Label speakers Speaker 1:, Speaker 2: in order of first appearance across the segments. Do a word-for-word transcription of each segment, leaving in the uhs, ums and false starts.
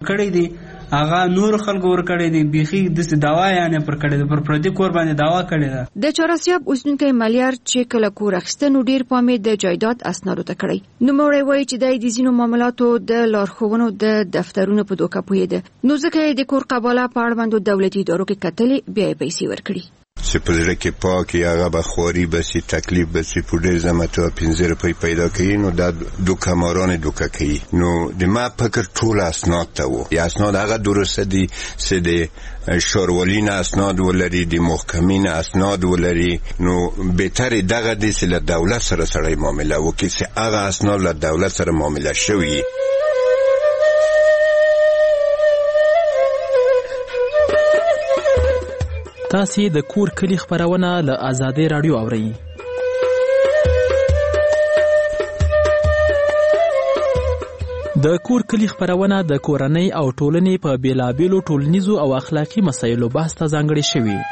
Speaker 1: ورکړی دی هغه نور خلکو ورکړی دی بیخي د دوا یعنی پر کړی دی پر پردي کور باندې دوا کړی ده.
Speaker 2: د چهارسیاب اوسیدونکی مالیار چې کله کور اخیستنو ډیر پام د جایداد اسنادو ته کړی. نوموړی وایي چې د ځینو معاملاتو د لارښوونو د دفترونو په دوکه پوهېده نو ځکه یې د کور قباله په اړوندو دولتي ادارو کې کتلې بیا یې پیسې ورکړي.
Speaker 3: چې په زړه کې پاکي هغه به خواري بسي تکلیف بسي په ډېر زحمت او پنځه روپۍ پیدا کوي نو دا دوکماران دوکه کوي. نو د ما فکر ټول اسناد ته وو یا اسناد هغه درسته دي چې د شاروالین اسناد ولري د محکمین اسناد ولري نو بهتر دغه دي چې له دولت سره سره معامله وکړي چې هغه اسناد له دولت سره معامله شوي.
Speaker 4: تاسې د کور کلی خبرونه له آزادۍ راډیو اورئ. د کور کلی خبرونه د کورنۍ او ټولنې په بیلابیلو ټولنیزو او اخلاقي مسایلو بحث ته ځانګړې شوي.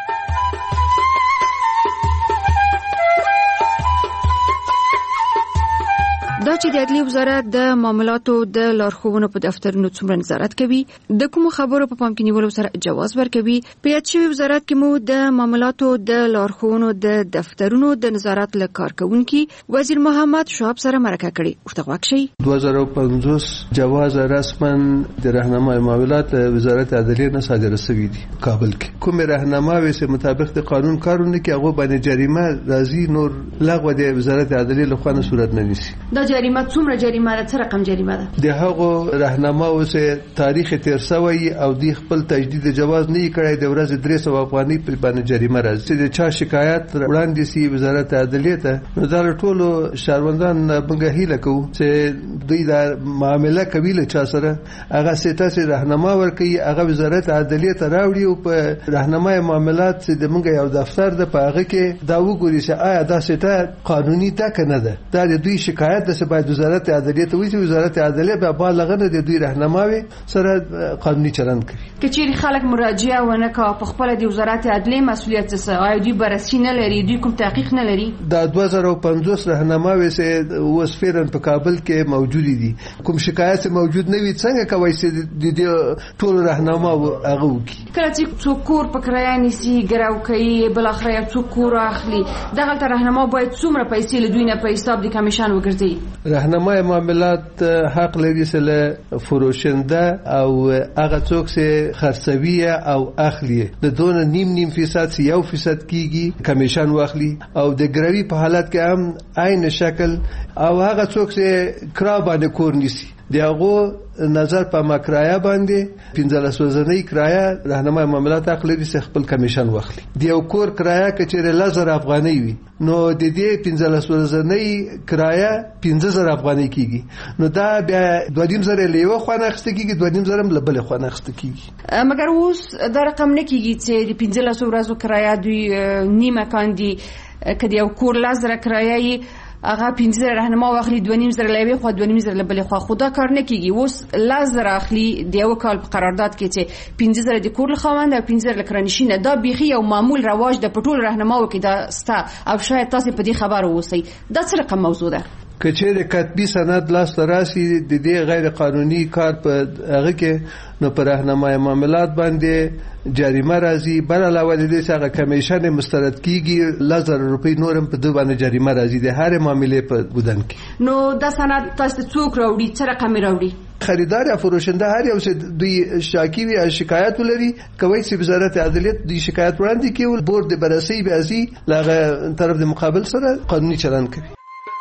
Speaker 2: دا چې د عدلیې وزارت د معاملاتو د لارښوونو په دفترونو څومره نظارت کوي د کومو خبرو په پام کې نیولو سره جواز ورکوي. په یاد شوي وزارت کې مو د معاملاتو د لارښوونو د دفترونو د نظارت له کارکوونکي وزیر محمد شعب سره مرکه کړې. ورته غوږ شئ.
Speaker 5: دو هزار و پنځوس جواز رسما د راهنمای معاملات وزارت عدلیه نه صادره شوی دی کابل کې. کوم راهنمای چې مطابق د قانون کارونه کې هغه باندې جریمه راځي نور لغوه د وزارت عدلیه له خوا صورت نه نیسي.
Speaker 2: جریمه څومره جریمه ده څه رقم جریمه ده؟ د
Speaker 5: هغه راهنماو چې تاریخ تیر شوی او د خپل تجدید جواز نه کړی د ورځ درې سوه افغانۍ په باندې جریمه راځي. د چا شکایت وړاندې سي وزارت عدلیه ته نو دا ټولو شهروندان موږ هیله کوو چې دوی دا معامله کوي له چا سره هغه سیته سي راهنما ورکوي هغه وزارت عدلیه ته راوړي او په راهنمای معاملات چې د موږ یو دفتر د په هغه کې دا وګوري چې آیا دا سیته قانوني ده که نه ده. دا د دوی شکایت د باید وزارت عدلیه ته وایي چې وزارت عدلیه به بالغ نه د دوی راهنماوي سره قانوني چلند کوي.
Speaker 2: که چیرې خلک مراجعه ونه کوي په خپل د وزارت عدلیه مسؤلیت څه آیا دوی بررسي نه لري دوی کوم تحقیق نه لري؟
Speaker 5: دا دو هزار و پنځوس راهنماوي چې اوس فعلا په کابل کې موجود دي کوم شکایت موجود نه وي څنګه کوي چې د دې ټول راهنما هغه وکړي.
Speaker 2: کله چې څوک کور په کرایه نیسي ګراو کوي بل اخر یو څوک کور اخلي دغه راهنما باید څومره پیسې له دوی نه په حساب د کمیشن وګرځي.
Speaker 5: راهنمای معاملات حق لري چې فروشنده او هغه څوک چې خرڅوي او اخلي د دون نیم نیم فیصد یو فیصد کیږي کمیشن واخلي او د ګروي په حالت کې هم عین شکل او هغه څوک چې کرا باندې کور نیسي دیغه نظر په مکرایه باندې پنځلس ورځنۍ کرایه راهنمای معاملات حق لري چې خپل کمیشن واخلي. دیو کور کرایه کچېره لزر افغانۍ وي نو د دې پنځلس ورځنۍ کرایه پنځه زره افغانۍ کیږي نو دا بیا دوه نیم زره لیوه خو نه اخیسته کیږي دوه نیم زره هم بل خو نه اخیسته کیږي.
Speaker 2: مګر اوس دا رقم نه کیږي چې د پنځلس ورځو کرایه دوی نیمه کاندي کدی یو کور لزر کرایه هغه پنځه زره راهنما واخلي دوه نیم زره لیوه خو دوه نیم زره بل خو خدا کار نه کیږي. اوس لزر اخلي د یو کال په قرارداد کې چې پنځه زره د کور خوند او پنځه زره کرانشینه دا بيخي یو معمول رواج د پټول راهنماو کې دا ستا او شاید تاسو په دې خبر اوسئ دا څه رقم موضوع ده؟
Speaker 5: کچېره کتبي سند لاس راسي د دې غیر قانوني کار په هغه کې نو پر راهنمای معاملات باندې جریمه راځي بل علاوه د دې څخه کمیشن مسترد کیږي لزر روپی نورم په دوه باندې جریمه راځي د هر معاملې په ګودن کې.
Speaker 2: نو دا سند تاسو څوک راوړي څه رقم راوړي؟
Speaker 5: خریدار یا فروشنده هر یو څه دوی شاکی وي شکایت ولري کوي چې وزارت عدلیه دوی شکایت وړاندې کوي بورډ د بررسي به ازي لغه طرف د مقابل سره قانوني چلند کوي.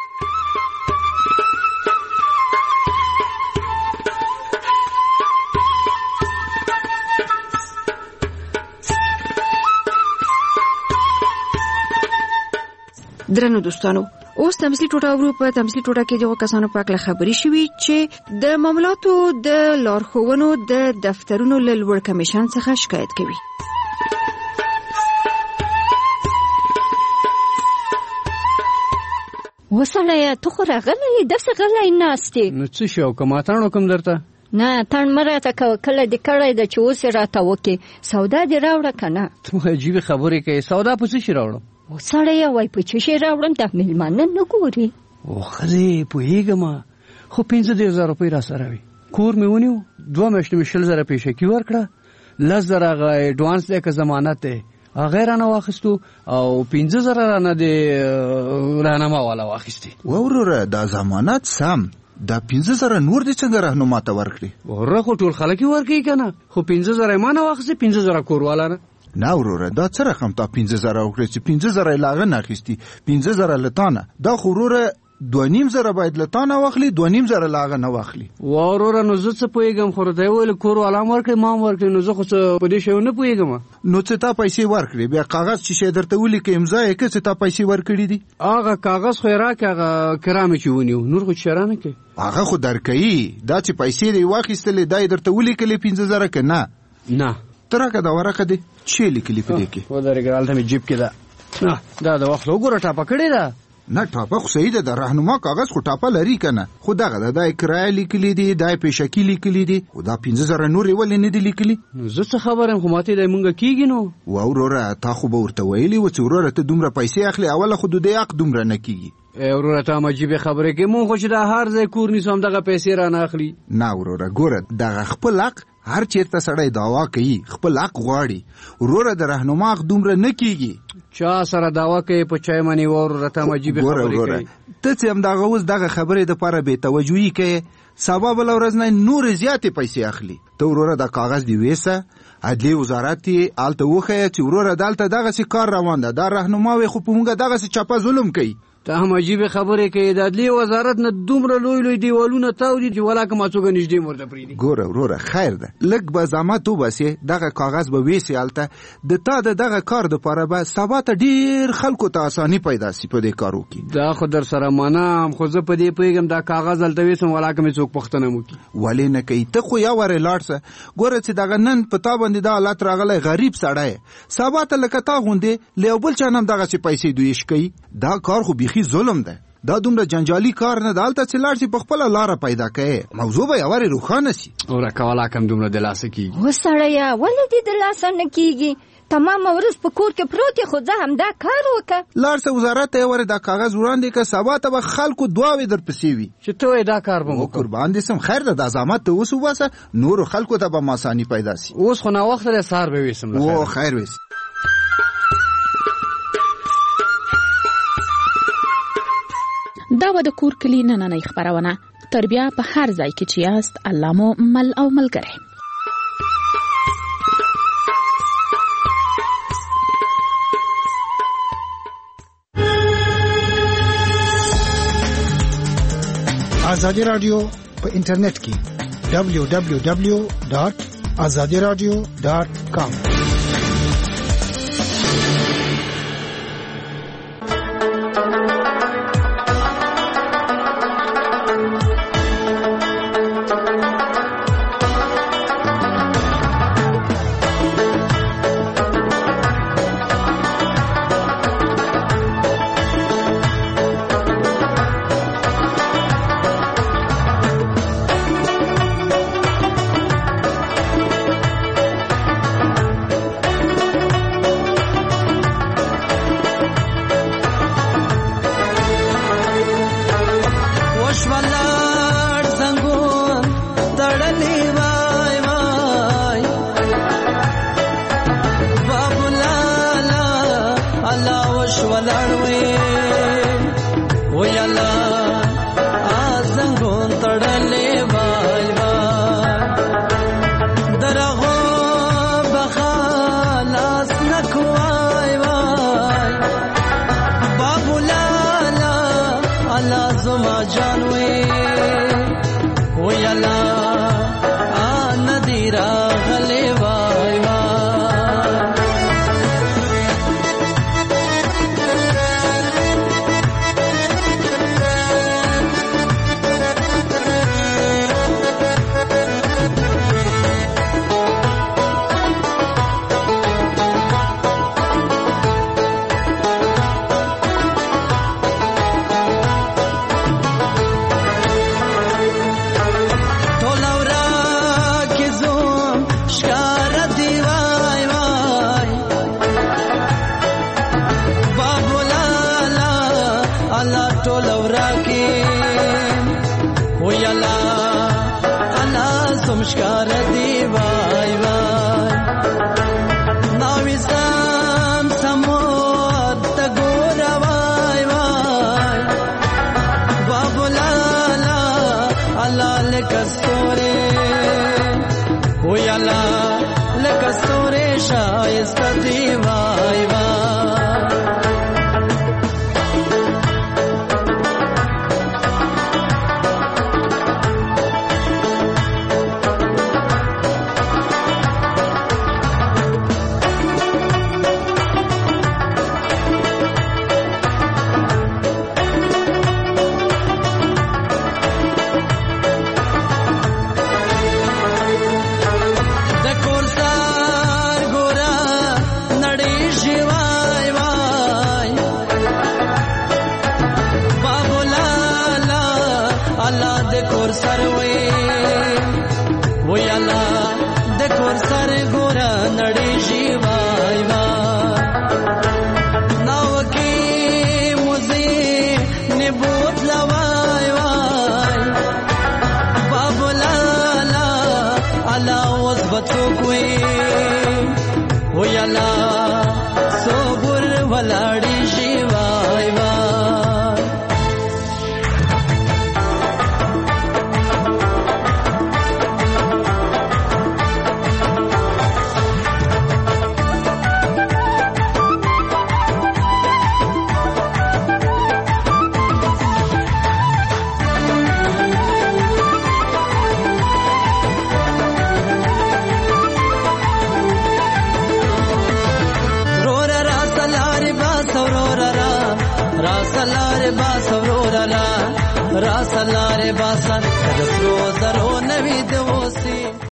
Speaker 2: درنو دوستانو اوس تمثیل ټوټه ورو په تمثیل ټوټه کې دغه کسانو په اړه خبري شوي چې د معاملاتو د لارښوونو د دفترونو له لوړ کمیشن څخه شکایت کوي.
Speaker 6: وسړی ته خو راغلی داسې غلی ناستې
Speaker 7: نو څه شو که ماتاڼو کوم درته
Speaker 6: نه تڼ مه راته کوه کله دې کړی ده چې اوس یې راته وکړې سودا دې راوړه که نه
Speaker 7: ته عجیبې خبرې کوې سودا په څه شي راوړم
Speaker 6: وسړی وایي په څه شي راوړم دا مېلمانه نه ګوري
Speaker 7: او ښځې پوهېږم خو پنځه دېرش زره روپۍ را سره وي کور مې ونیو، دوه میاشتې مې شل زره پیشکي ورکړه، لس زره هغه ایډوانس دی که ضمانت دی هغه رانه واخیستو او پنځه زره رانه د راهنما والا واخیستې.
Speaker 8: وروره دا ضمانت سم، دا پنځه زره نور دې څنګه راهنما ته ورکړي؟
Speaker 7: وروره خو ټول خلک یې ورکوي که نه، خو پنځه زره یې ما نه واخیستې، پنځه زره کور والا نه.
Speaker 8: نه وروره دا څه رقم تا پنځه زره وکړې چې پنځه زره یې له هغه نه اخیستي، پنځه زره له تا نه، دا خو وروره دوه نیم زره باید له تا نه واخلي، دوه نیم زره له هغه نه واخلي.
Speaker 7: وروره نو زه څه پوهېږم، خو راته یې ویل کور والا هم ورکړې ما هم ورکړې، نو زه خو څه په دې شیو نه پوهېږم.
Speaker 8: نو څه تا پیسې ورکړې، بیا کاغذ چې شی درته ولیکې امضا یې کړې چې تا پیسې ورکړي دي؟
Speaker 7: هغه کاغذ خو یې راکړې، هغه کرا مې چې ونیو، نور خو چې نه کوي.
Speaker 8: هغه خو درکوي، دا چې پیسې دې واخیستلې دا یې درته ولیکلې پنځه زره که نه؟
Speaker 7: نه.
Speaker 8: ته راکړه دا ورقه دې چې لیکلي په دې کې؟
Speaker 7: ودرېږه هلته مې جیب کې ده. دا د وخت وګوره ټاپه کړې ده.
Speaker 8: نه ټاپه خو صحیح ده، د راهنما کاغذ خو ټاپه لري که نه؟ خو دغه ده، دا یې کرایه لیکلي دي، دا یې پیشکي لیکلي دي، خو دا پنځه زره نور یې ولې نه دي لیکلي؟
Speaker 7: نو زه څه خبر یم، خو ماته دی مونږ کېږي. نو
Speaker 8: وا وروره تا خو به ورته ویلي و چې وروره ته دومره پیسې اخلي، اوله خو د دې حق دومره نه کېږي.
Speaker 7: وروره ته هم عجیبې خبرې کوې، مونږ خو چې دا هر ځای کور نیسو همدغه پیسې رانه اخلي.
Speaker 8: نه وروره ګوره دغه خپل حق هر چیرته سړی دعوا کوي، خپل حق غواړي، وروره د راهنما حق دومره نه کېږي.
Speaker 7: چا سره دعوا کوي په چای منې وروره ته هم عجیبې خبرې کوي.
Speaker 8: ته چې همدغه اوس دغه خبرې دپاره بې توجهي کوې، سبا بله ورځ نه نورې زیاتې پیسې اخلي. ته وروره دا کاغذ دې ویسه، عدلي وزارت یې هلته وښیه چې وروره دلته دغسې کار روان ده، دا راهنماوې خو په مونږ دغسې چاپه ظلم کوي.
Speaker 7: ته هم عجیبې خبرې کوي، د عدلي وزارت نه دومره لوی لوی دیوالونه تاودي چې ولاکه ما څوکه نږدې ورته پرېږدي.
Speaker 8: ګوره وروره خیر ده، لږ به زحمت وباسې، دغه کاغذ به ویسې هلته، د تا د دغه کار دپاره به سبا ته ډېر خلکو ته اساني پیدا سي په دې کارو کې.
Speaker 7: دا خو در سره منم، خو زه په دې پوهېږم دا کاغذ هلته ویسم ولاکه مې څوک پوښتنه م وکړي.
Speaker 8: ولې نه کوي؟ ته خو یا ورې لاړ سه، ګوره چې دغه نن په تا باندې دا حالت راغلی، غریب سړی سبا ته لکه تا غوندې له یو بل چا نه هم دغسې پیسې دویش کوي. دا کار خو بیخي ظلم ده، دا دومره جنجالي کار نه ده، هلته چې لاړ شي په خپله لاره پیدا کوي، موضوع به یوارې روښانه سي.
Speaker 7: ورکه ولاکه هم دومره د لاسه کېږي.
Speaker 6: وسړیه ولې دې د لاسه نه کېږي؟ تمامه ورځ په کور کې پروت یې، خو زه همدا کار وکړه.
Speaker 8: لاړ سه وزارت ته یې ورې دا کاغذ وړاندې کړه، سبا ته به خلکو دعاوې در پسې وي
Speaker 7: چې ته وایې دا کار به مو
Speaker 8: قربان دې سم. خیر ده دا زحمت ته اوس وباسه، نورو خلکو ته به م اساني پیدا سي.
Speaker 7: اوس خو ناوخته دی، سهار به ویسم.
Speaker 8: او خیر ویسي.
Speaker 9: دا و د کور کلی نننۍ خپرونه. تر بیا په هر ځای کې چې یاست، الله مو مل او ملګری.
Speaker 10: ازادي رادیو په انټرنیټ کې دبلیو دبلیو دبلیو ډاټ ازادي رادیو ډاټ کام.
Speaker 11: یالا لکه ستوري شایسته دی وای وای راسلاره باسا ورورلا راسلاره باسا کدسرو سرو